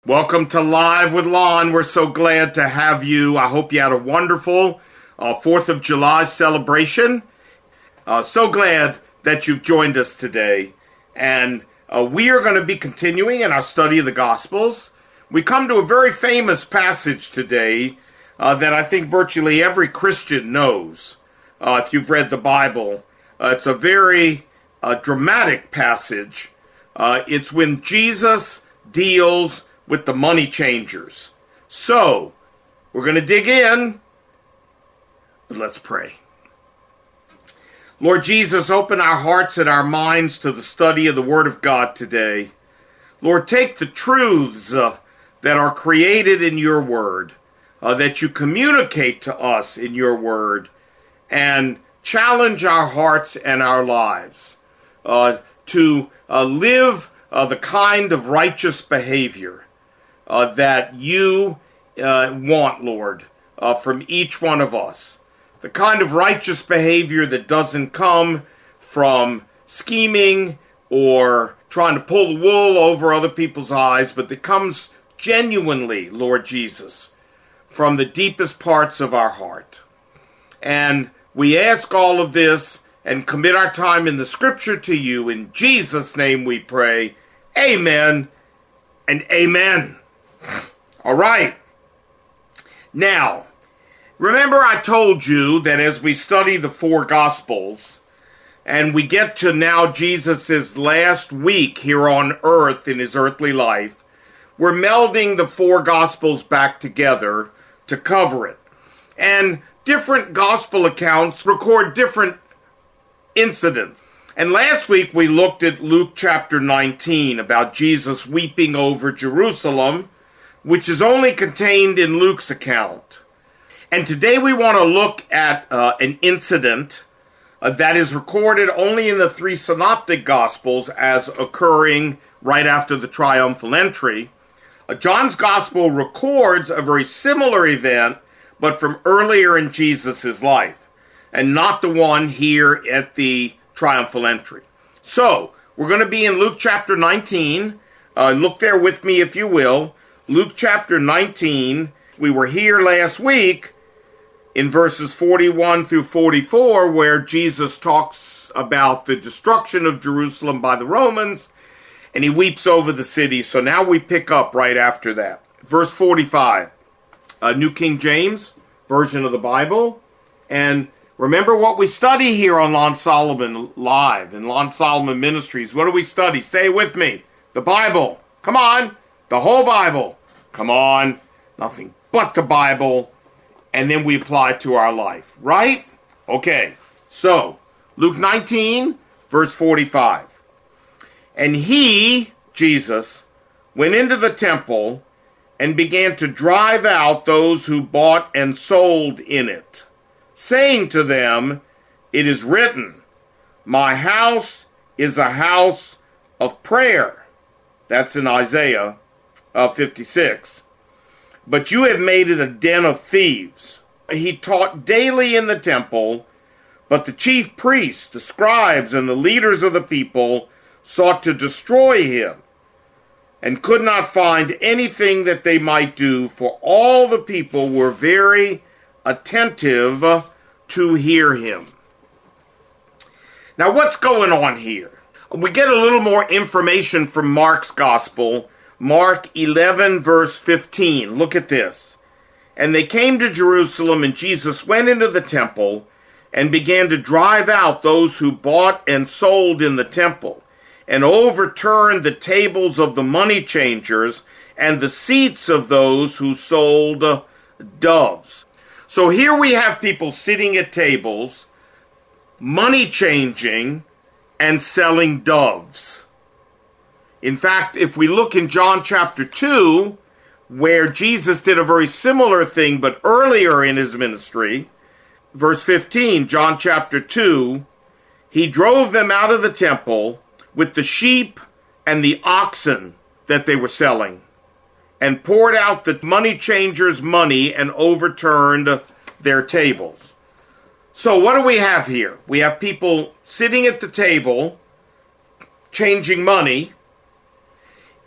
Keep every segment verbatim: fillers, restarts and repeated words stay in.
Welcome to Live with Lon. We're so glad to have you. I hope you had a wonderful uh, fourth of July celebration. Uh, so glad that you've joined us today. And uh, we are going to be continuing in our study of the Gospels. We come to a very famous passage today uh, that I think virtually every Christian knows. Uh, if you've read the Bible, uh, it's a very uh, dramatic passage. Uh, it's when Jesus deals with the money changers. So, we're going to dig in, but let's pray. Lord Jesus, open our hearts and our minds to the study of the Word of God today. Lord, take the truths uh, that are created in your Word, uh, that you communicate to us in your Word, and challenge our hearts and our lives uh, to uh, live uh, the kind of righteous behavior Uh, that you uh, want, Lord, uh, from each one of us. The kind of righteous behavior that doesn't come from scheming or trying to pull the wool over other people's eyes, but that comes genuinely, Lord Jesus, from the deepest parts of our heart. And we ask all of this and commit our time in the Scripture to you. In Jesus' name we pray. Amen and amen. All right. Now, remember I told you that as we study the four Gospels, and we get to now Jesus' last week here on earth in his earthly life, we're melding the four Gospels back together to cover it. And different Gospel accounts record different incidents. And last week we looked at Luke chapter nineteen about Jesus weeping over Jerusalem, which is only contained in Luke's account. And today we want to look at uh, an incident uh, that is recorded only in the three synoptic Gospels as occurring right after the triumphal entry. Uh, John's Gospel records a very similar event, but from earlier in Jesus' life, and not the one here at the triumphal entry. So, we're going to be in Luke chapter nineteen. Uh, look there with me if you will. Luke chapter nineteen, we were here last week in verses forty-one through forty-four, where Jesus talks about the destruction of Jerusalem by the Romans, and he weeps over the city. So now we pick up right after that. Verse forty-five, uh, New King James Version of the Bible. And remember what we study here on Lon Solomon Live and Lon Solomon Ministries. What do we study? Say it with me. The Bible. Come on. The whole Bible. Come on, nothing but the Bible, and then we apply it to our life, right? Okay, so, Luke nineteen, verse forty-five. And he, Jesus, went into the temple and began to drive out those who bought and sold in it, saying to them, it is written, my house is a house of prayer. That's in Isaiah Uh, fifty-six. But you have made it a den of thieves. He taught daily in the temple, but the chief priests, the scribes, and the leaders of the people sought to destroy him, and could not find anything that they might do, for all the people were very attentive to hear him. Now what's going on here? We get a little more information from Mark's Gospel, Mark eleven, verse fifteen. Look at this. And they came to Jerusalem, and Jesus went into the temple and began to drive out those who bought and sold in the temple, and overturned the tables of the money changers and the seats of those who sold doves. So here we have people sitting at tables, money changing, and selling doves. In fact, if we look in John chapter two, where Jesus did a very similar thing, but earlier in his ministry, verse fifteen, John chapter two, he drove them out of the temple with the sheep and the oxen that they were selling, and poured out the money changers' money and overturned their tables. So what do we have here? We have people sitting at the table, changing money,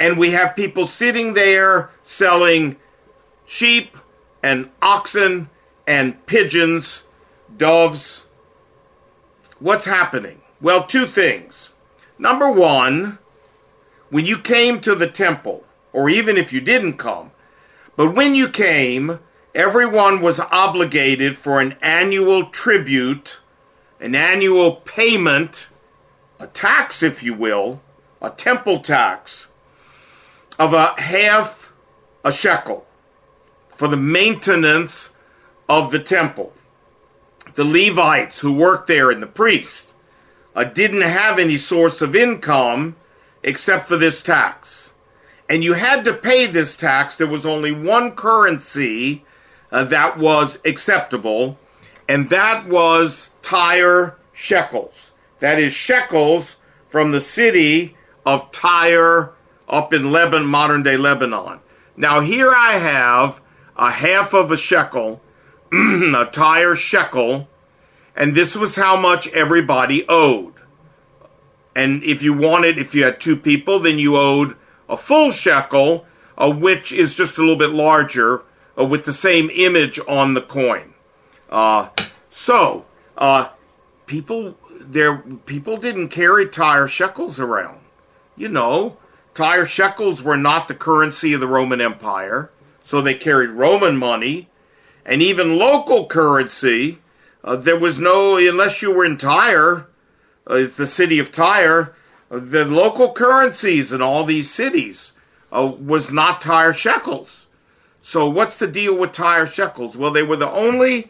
And we have people sitting there selling sheep and oxen and pigeons, doves. What's happening? Well, two things. Number one, when you came to the temple, or even if you didn't come, but when you came, everyone was obligated for an annual tribute, an annual payment, a tax, if you will, a temple tax, of a half a shekel for the maintenance of the temple. The Levites who worked there and the priests uh, didn't have any source of income except for this tax. And you had to pay this tax. There was only one currency uh, that was acceptable, and that was Tyre shekels. That is shekels from the city of Tyre up in Lebanon, modern-day Lebanon. Now here I have a half of a shekel, a Tyre shekel, and this was how much everybody owed. And if you wanted, if you had two people, then you owed a full shekel, uh, which is just a little bit larger, uh, with the same image on the coin. Uh, so, uh, people, there, people didn't carry Tyre shekels around. You know, Tyre shekels were not the currency of the Roman Empire, so they carried Roman money, and even local currency. Uh, there was no, unless you were in Tyre, uh, the city of Tyre, uh, the local currencies in all these cities uh, was not Tyre shekels. So what's the deal with Tyre shekels? Well, they were the only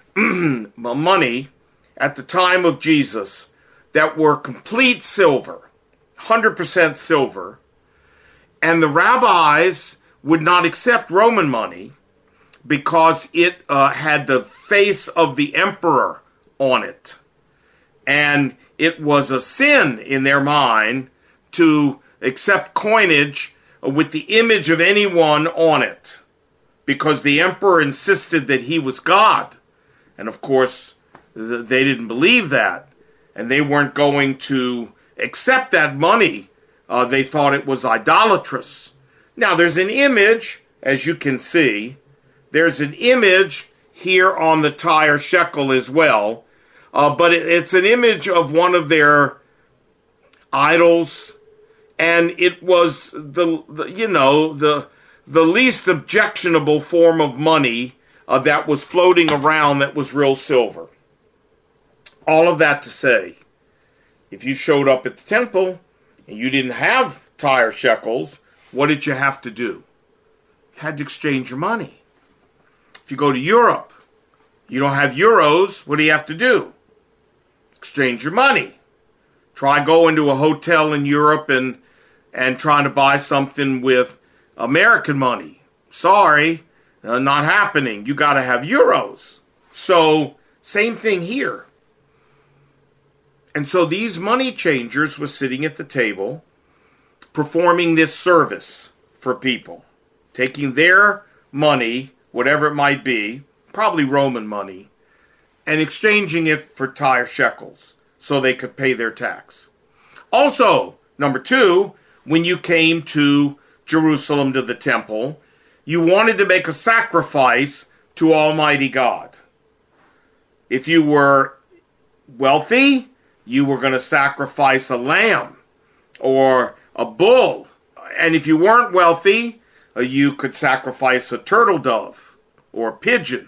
money at the time of Jesus that were complete silver, one hundred percent silver, and the rabbis would not accept Roman money because it uh, had the face of the emperor on it. And it was a sin in their mind to accept coinage with the image of anyone on it, because the emperor insisted that he was God. And of course, they didn't believe that, and they weren't going to accept that money. Uh, they thought it was idolatrous. Now, there's an image, as you can see, there's an image here on the Tyre shekel as well, uh, but it, it's an image of one of their idols, and it was the, the you know, the the least objectionable form of money uh, that was floating around that was real silver. All of that to say, if you showed up at the temple and you didn't have Tyre shekels, what did you have to do? You had to exchange your money. If you go to Europe, you don't have euros, what do you have to do? Exchange your money. Try going to a hotel in Europe and, and trying to buy something with American money. Sorry, uh, not happening. You got to have euros. So, same thing here. And so these money changers were sitting at the table, performing this service for people, taking their money, whatever it might be, probably Roman money, and exchanging it for Tyre shekels so they could pay their tax. Also, number two, when you came to Jerusalem to the temple, you wanted to make a sacrifice to Almighty God. If you were wealthy, you were going to sacrifice a lamb or a bull. And if you weren't wealthy, uh, you could sacrifice a turtle dove or a pigeon.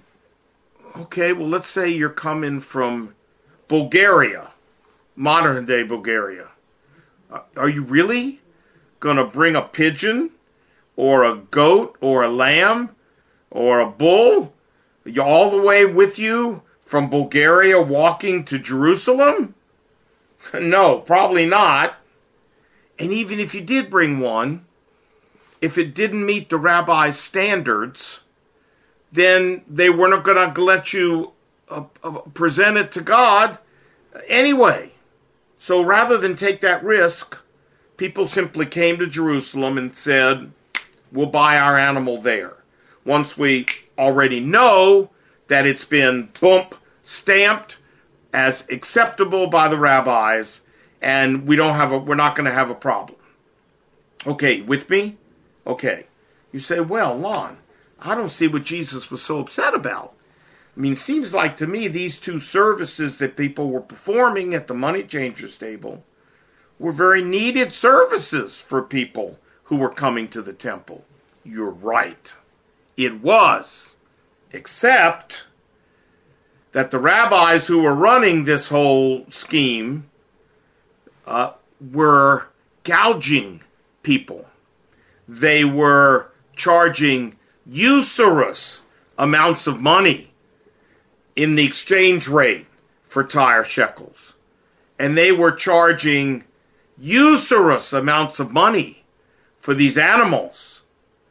Okay, well, let's say you're coming from Bulgaria, modern-day Bulgaria. Uh, are you really going to bring a pigeon or a goat or a lamb or a bull you all the way with you from Bulgaria walking to Jerusalem? No, probably not. And even if you did bring one, if it didn't meet the rabbi's standards, then they weren't going to let you uh, uh, present it to God anyway. So rather than take that risk, people simply came to Jerusalem and said, we'll buy our animal there. Once we already know that it's been, boom, stamped as acceptable by the rabbis, and we don't have a, we're not going to have a problem. Okay, with me? Okay. You say, well, Lon, I don't see what Jesus was so upset about. I mean, it seems like to me these two services that people were performing at the money changers table were very needed services for people who were coming to the temple. You're right. It was. Except that the rabbis who were running this whole scheme uh, were gouging people. They were charging usurious amounts of money in the exchange rate for tire shekels. And they were charging usurious amounts of money for these animals.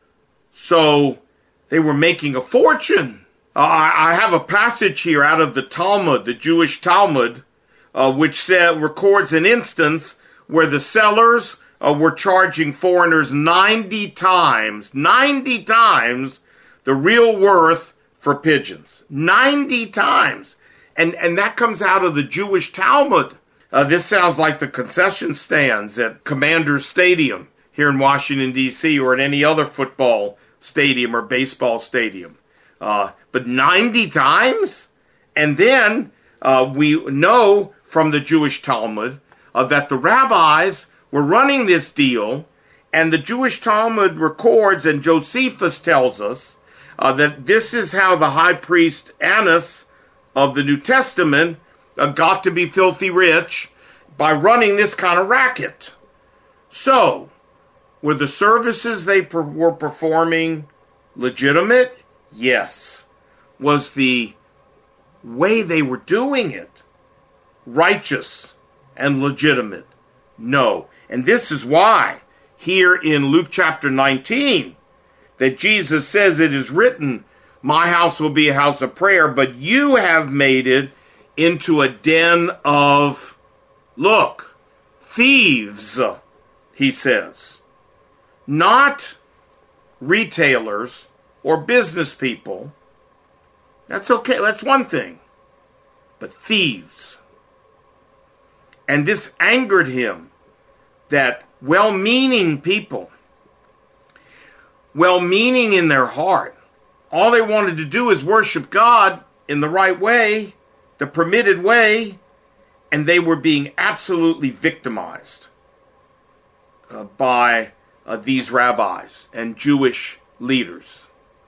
So they were making a fortune. Uh, I have a passage here out of the Talmud, the Jewish Talmud, uh, which said, records an instance where the sellers uh, were charging foreigners ninety times, ninety times the real worth for pigeons. ninety times. And, and that comes out of the Jewish Talmud. Uh, this sounds like the concession stands at Commander Stadium here in Washington, D C, or at any other football stadium or baseball stadium. Uh, but ninety times? And then uh, we know from the Jewish Talmud uh, that the rabbis were running this deal, and the Jewish Talmud records, and Josephus tells us, uh, that this is how the high priest Annas of the New Testament uh, got to be filthy rich by running this kind of racket. So, were the services they per- were performing legitimate? Yes. Was the way they were doing it righteous and legitimate? No. And this is why, here in Luke chapter nineteen, that Jesus says it is written, my house will be a house of prayer, but you have made it into a den of, look, thieves, he says. Not retailers or business people. That's okay, that's one thing. But thieves. And this angered him, that well-meaning people, well-meaning in their heart, all they wanted to do is worship God in the right way, the permitted way, and they were being absolutely victimized uh, by uh, these rabbis and Jewish leaders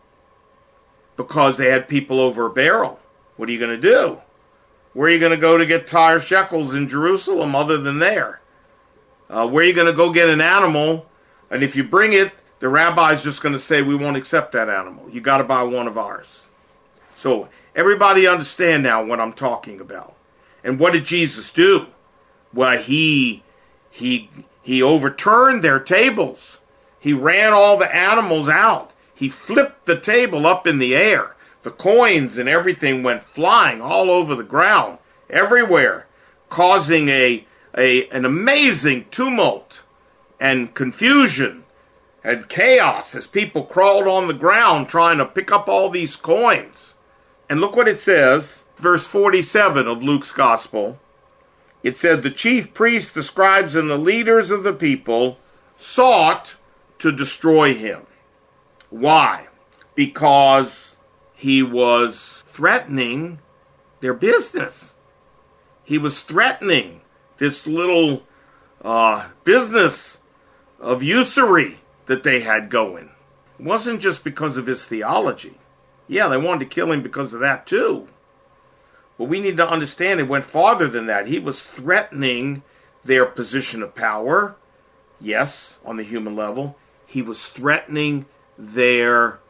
because they had people over a barrel. What are you going to do? Where are you going to go to get tire shekels in Jerusalem other than there? Uh, where are you going to go get an animal? And if you bring it, the rabbi's just going to say, we won't accept that animal. You got to buy one of ours. So everybody understand now what I'm talking about. And what did Jesus do? Well, he he he overturned their tables. He ran all the animals out. He flipped the table up in the air. The coins and everything went flying all over the ground, everywhere, causing a, a an amazing tumult and confusion and chaos as people crawled on the ground trying to pick up all these coins. And look what it says, verse forty-seven of Luke's Gospel. It said, the chief priests, the scribes, and the leaders of the people sought to destroy him. Why? Because he was threatening their business. He was threatening this little uh, business of usury that they had going. It wasn't just because of his theology. Yeah, they wanted to kill him because of that too. But we need to understand it went farther than that. He was threatening their position of power. Yes, on the human level. He was threatening their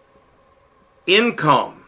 income.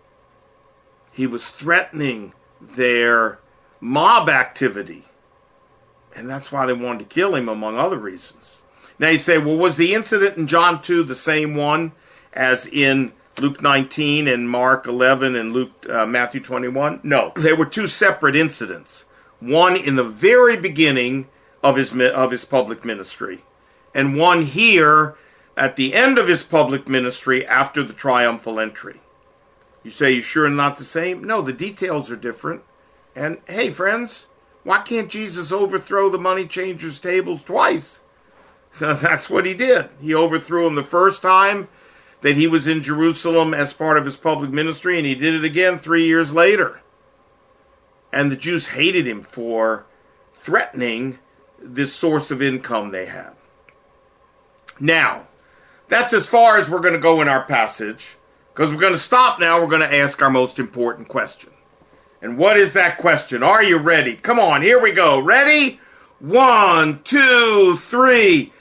He was threatening their mob activity. And that's why they wanted to kill him, among other reasons. Now you say, well, was the incident in John two the same one as in Luke nineteen and Mark eleven and Luke uh, Matthew twenty-one? No, they were two separate incidents. One in the very beginning of his of his public ministry, and one here at the end of his public ministry after the triumphal entry. You say, you sure not the same? No, the details are different. And hey, friends, why can't Jesus overthrow the money changers' tables twice? So that's what he did. He overthrew him the first time that he was in Jerusalem as part of his public ministry, and he did it again three years later. And the Jews hated him for threatening this source of income they had. Now, that's as far as we're going to go in our passage, because we're going to stop now. We're going to ask our most important question. And what is that question? Are you ready? Come on, here we go. Ready? One, two, three.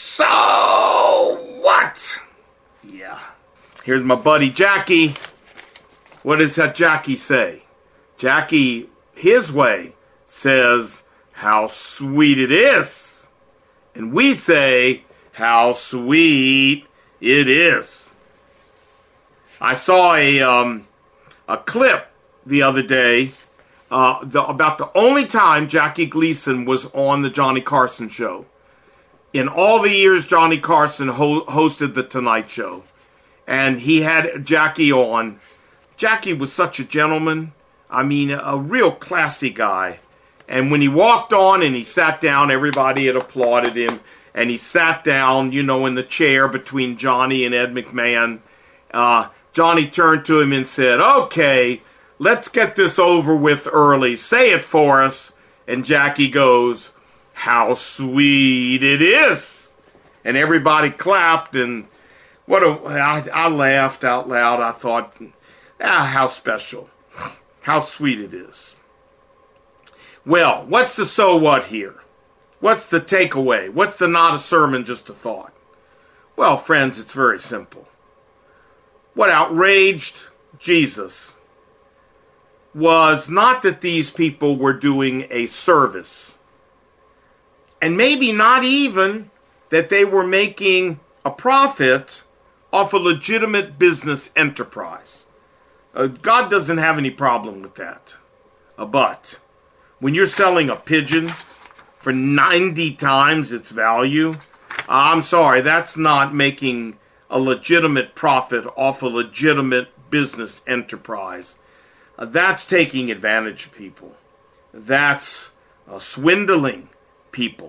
So what? Yeah. Here's my buddy Jackie. What does that Jackie say? Jackie, his way, says, how sweet it is. And we say, how sweet it is. I saw a um, a clip the other day uh, the, about the only time Jackie Gleason was on the Johnny Carson show. In all the years Johnny Carson ho- hosted the Tonight Show, and he had Jackie on. Jackie was such a gentleman. I mean, a real classy guy. And when he walked on and he sat down, everybody had applauded him. And he sat down, you know, in the chair between Johnny and Ed McMahon. Uh, Johnny turned to him and said, okay, let's get this over with early. Say it for us. And Jackie goes, how sweet it is. And everybody clapped, and what a, I, I laughed out loud. I thought, ah, how special. How sweet it is. Well, what's the so what here? What's the takeaway? What's the not a sermon, just a thought? Well, friends, it's very simple. What outraged Jesus was not that these people were doing a service, and maybe not even that they were making a profit off a legitimate business enterprise. Uh, God doesn't have any problem with that. Uh, but when you're selling a pigeon for ninety times its value, I'm sorry, that's not making a legitimate profit off a legitimate business enterprise. Uh, that's taking advantage of people. That's uh, swindling people.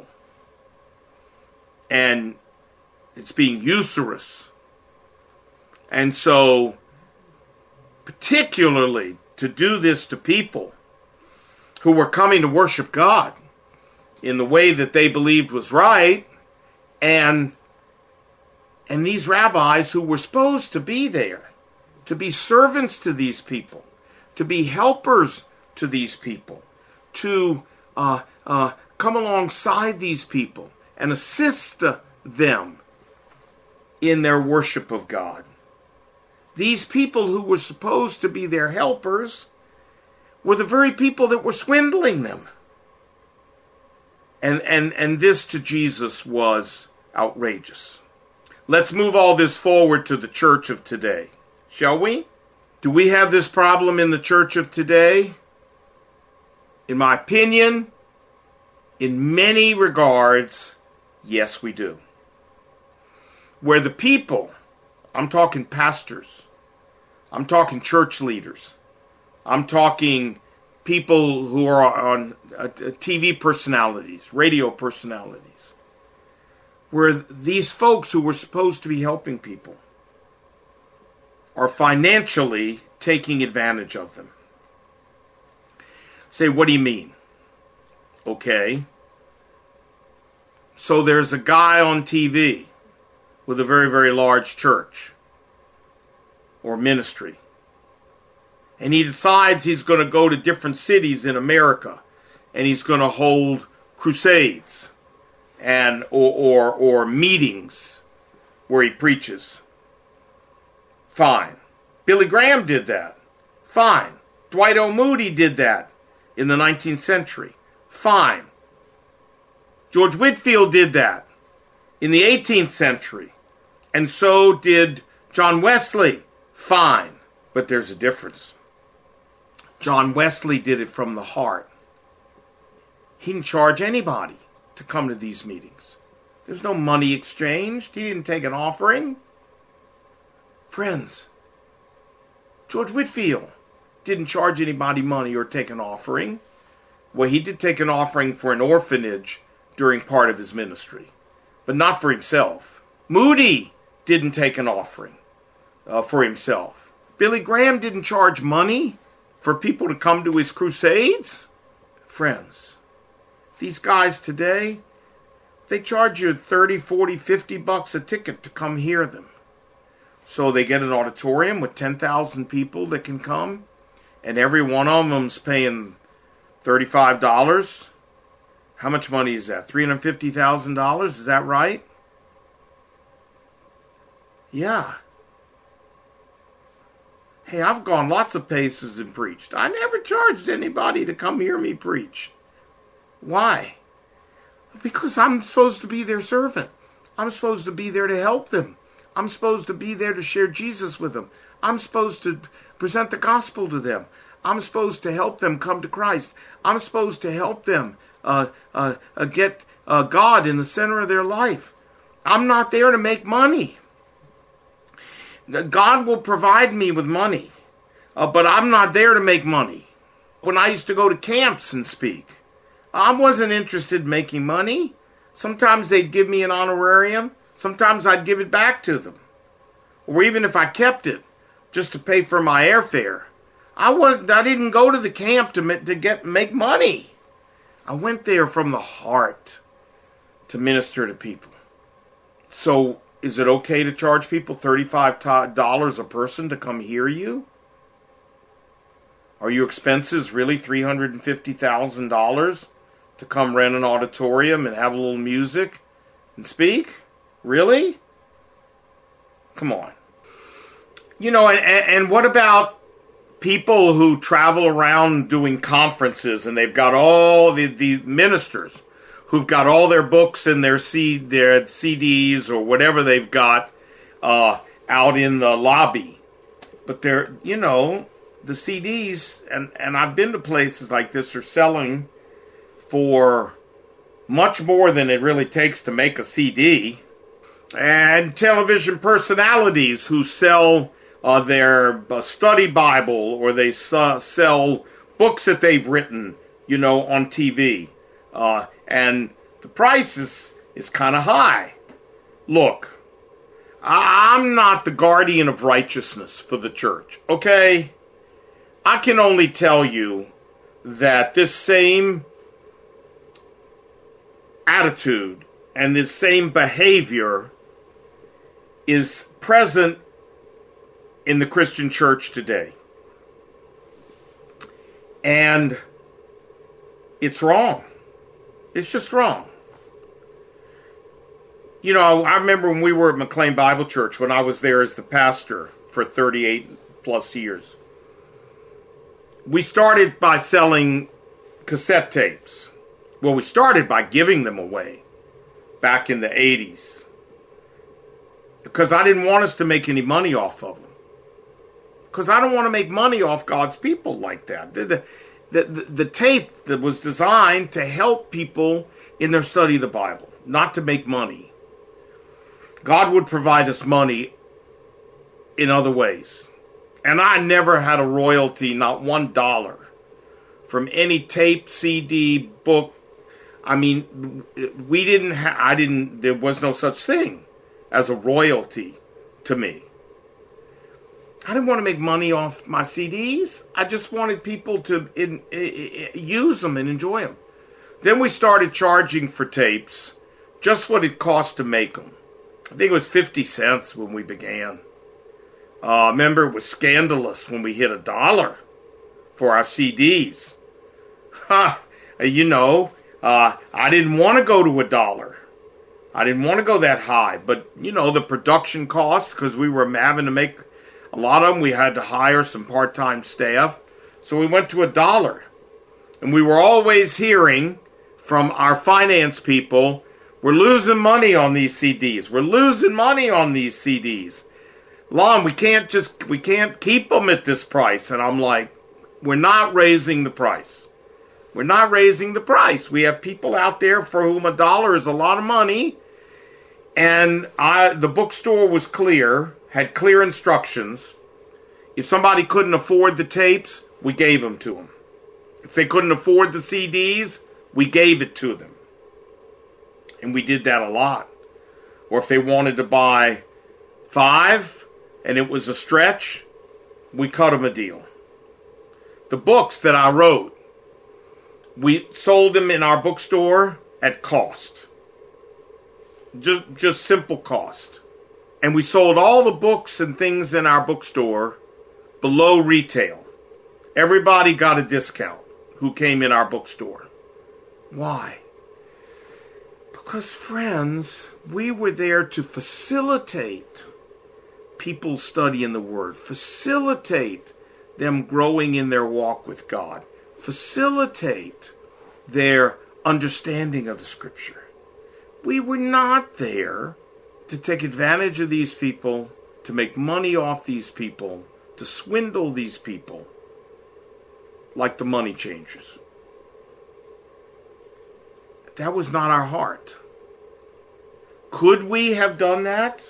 And it's being usurious. And so, particularly to do this to people who were coming to worship God in the way that they believed was right, and and these rabbis who were supposed to be there, to be servants to these people, to be helpers to these people, to uh, uh, come alongside these people and assist them in their worship of God. These people who were supposed to be their helpers were the very people that were swindling them. And, and, and this to Jesus was outrageous. Let's move all this forward to the church of today, shall we? Do we have this problem in the church of today? In my opinion, in many regards, yes, we do. Where the people, I'm talking pastors, I'm talking church leaders, I'm talking people who are on uh, T V personalities, radio personalities, where these folks who were supposed to be helping people are financially taking advantage of them. Say, what do you mean? Okay. So there's a guy on T V with a very, very large church or ministry. And he decides he's going to go to different cities in America, and he's going to hold crusades and or, or or meetings where he preaches. Fine. Billy Graham did that. Fine. Dwight L. Moody did that in the nineteenth century. Fine. George Whitefield did that in the eighteenth century. And so did John Wesley. Fine. But there's a difference. John Wesley did it from the heart. He didn't charge anybody to come to these meetings. There's no money exchanged. He didn't take an offering. Friends, George Whitefield didn't charge anybody money or take an offering. Well, he did take an offering for an orphanage during part of his ministry. but not for himself. Moody didn't take an offering uh, for himself. Billy Graham didn't charge money for people to come to his crusades. Friends, these guys today, they charge you thirty, forty, fifty bucks a ticket to come hear them. So they get an auditorium with ten thousand people that can come, and every one of them's paying thirty-five dollars. How much money is that? three hundred fifty thousand dollars? Is that right? Yeah. Hey, I've gone lots of places and preached. I never charged anybody to come hear me preach. Why? Because I'm supposed to be their servant. I'm supposed to be there to help them. I'm supposed to be there to share Jesus with them. I'm supposed to present the gospel to them. I'm supposed to help them come to Christ. I'm supposed to help them uh, uh, uh, get uh, God in the center of their life. I'm not there to make money. God will provide me with money, uh, but I'm not there to make money. When I used to go to camps and speak, I wasn't interested in making money. Sometimes they'd give me an honorarium. Sometimes I'd give it back to them. Or even if I kept it, just to pay for my airfare. I was I didn't go to the camp to, to get make money. I went there from the heart to minister to people. So, is it okay to charge people thirty-five dollars a person to come hear you? Are your expenses really three hundred fifty thousand dollars to come rent an auditorium and have a little music and speak? Really? Come on. You know, and, and what about people who travel around doing conferences and they've got all the, the ministers who've got all their books and their, C, their C Ds or whatever they've got uh, out in the lobby. But they're, you know, the C Ds, and, and I've been to places like this, are selling for much more than it really takes to make a C D. And television personalities who sell uh, their uh, study Bible, or they uh, sell books that they've written, you know, on T V. Uh, and the price is, is kind of high. Look, I- I'm not the guardian of righteousness for the church, okay? I can only tell you that this same attitude and this same behavior is present in the Christian church today. And it's wrong. It's just wrong. You know, I remember when we were at McLean Bible Church, when I was there as the pastor for thirty-eight plus years. We started by selling cassette tapes. Well, we started by giving them away back in the eighties. Because I didn't want us to make any money off of them. Because I don't want to make money off God's people like that. The, the, the, the tape that was designed to help people in their study of the Bible, not to make money. God would provide us money in other ways. And I never had a royalty, not one dollar, from any tape, C D, book. I mean, we didn't ha- I didn't, there was no such thing as a royalty to me. I didn't want to make money off my C Ds. I just wanted people to in, in, in, use them and enjoy them. Then we started charging for tapes just what it cost to make them. I think it was fifty cents when we began. Uh, remember, it was scandalous when we hit a dollar for our C Ds. Ha! You know, uh, I didn't want to go to a dollar. I didn't want to go that high. But, you know, the production costs, because we were having to make a lot of them, we had to hire some part-time staff. So we went to a dollar. And we were always hearing from our finance people, we're losing money on these C Ds. We're losing money on these C Ds. Lon, we can't just, we can't keep them at this price. And I'm like, we're not raising the price. We're not raising the price. We have people out there for whom a dollar is a lot of money. And I, the bookstore was clear, had clear instructions. If somebody couldn't afford the tapes, we gave them to them. If they couldn't afford the C Ds, we gave it to them. And we did that a lot. Or if they wanted to buy five and it was a stretch, we cut them a deal. The books that I wrote, we sold them in our bookstore at cost. Just, just simple cost. And we sold all the books and things in our bookstore below retail. Everybody got a discount who came in our bookstore. Why? Because, friends, we were there to facilitate people studying the Word, facilitate them growing in their walk with God, facilitate their understanding of the Scripture. We were not there to take advantage of these people, to make money off these people, to swindle these people like the money changers. That was not our heart. Could we have done that?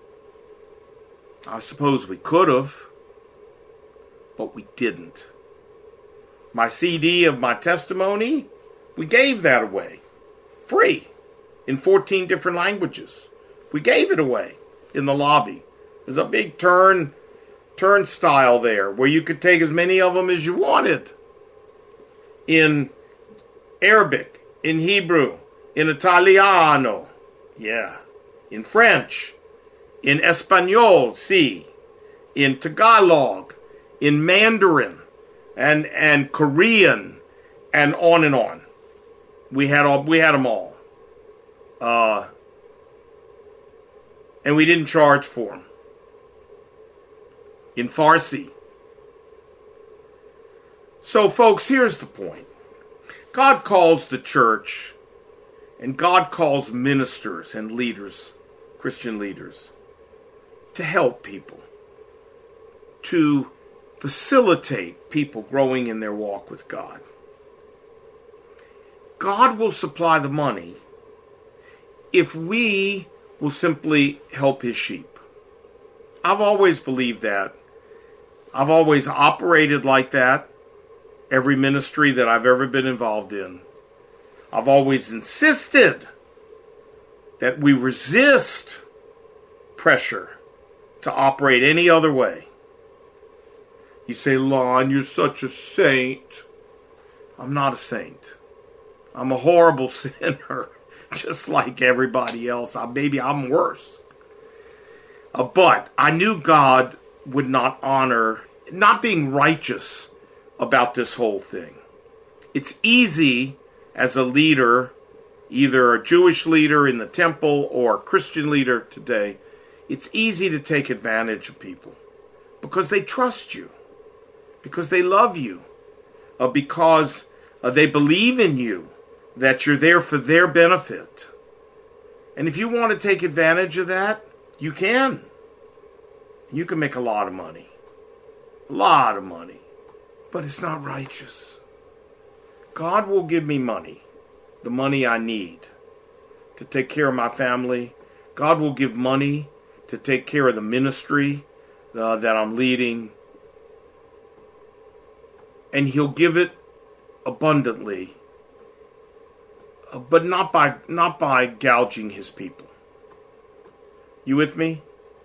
I suppose we could have, but we didn't. My C D of my testimony, we gave that away. Free. In fourteen different languages. We gave it away in the lobby. There's a big turn, turnstile there where you could take as many of them as you wanted. In Arabic, in Hebrew, in Italiano, yeah, in French, in Espanol, si, in Tagalog, in Mandarin, and and Korean, and on and on. We had all we had them all, uh, and we didn't charge for them. In Farsi. So, folks, here's the point. God calls the church, and God calls ministers and leaders, Christian leaders, to help people, to facilitate people growing in their walk with God. God will supply the money if we will simply help His sheep. I've always believed that. I've always operated like that. Every ministry that I've ever been involved in. I've always insisted that we resist pressure to operate any other way. You say, Lon, you're such a saint. I'm not a saint. I'm a horrible sinner, just like everybody else. I, maybe I'm worse. Uh, but I knew God would not honor, not being righteous about this whole thing. It's easy as a leader, either a Jewish leader in the temple or a Christian leader today, it's easy to take advantage of people because they trust you, because they love you, uh, because uh, they believe in you, that you're there for their benefit. And if you want to take advantage of that, you can. You can make a lot of money. A lot of money. But it's not righteous. God will give me money, the money I need to take care of my family. God will give money to take care of the ministry uh, that I'm leading. And He'll give it abundantly, uh, but not by not by gouging His people. You with me?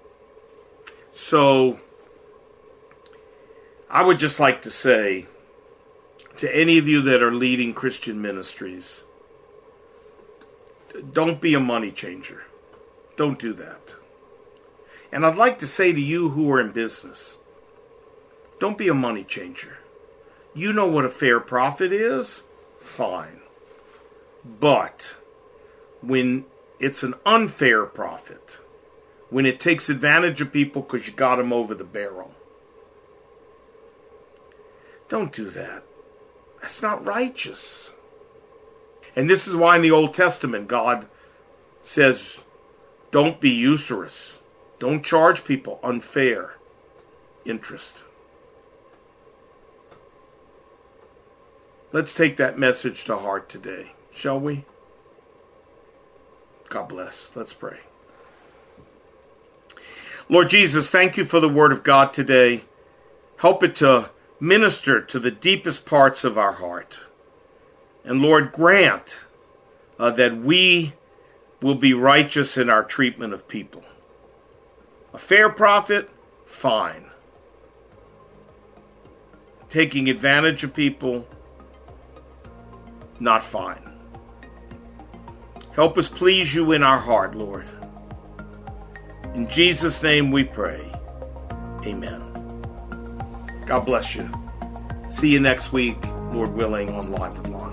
So I would just like to say to any of you that are leading Christian ministries, don't be a money changer. Don't do that. And I'd like to say to you who are in business, don't be a money changer. You know what a fair profit is? Fine. But when it's an unfair profit, when it takes advantage of people because you got them over the barrel, don't do that. That's not righteous. And this is why in the Old Testament God says, don't be usurious. Don't charge people unfair interest. Let's take that message to heart today, shall we? God bless. Let's pray. Lord Jesus, thank you for the Word of God today. Help it to minister to the deepest parts of our heart. And Lord, grant uh, that we we'll be righteous in our treatment of people. A fair prophet, fine. Taking advantage of people, not fine. Help us please you in our heart, Lord. In Jesus' name we pray. Amen. God bless you. See you next week, Lord willing, on Live with Lon.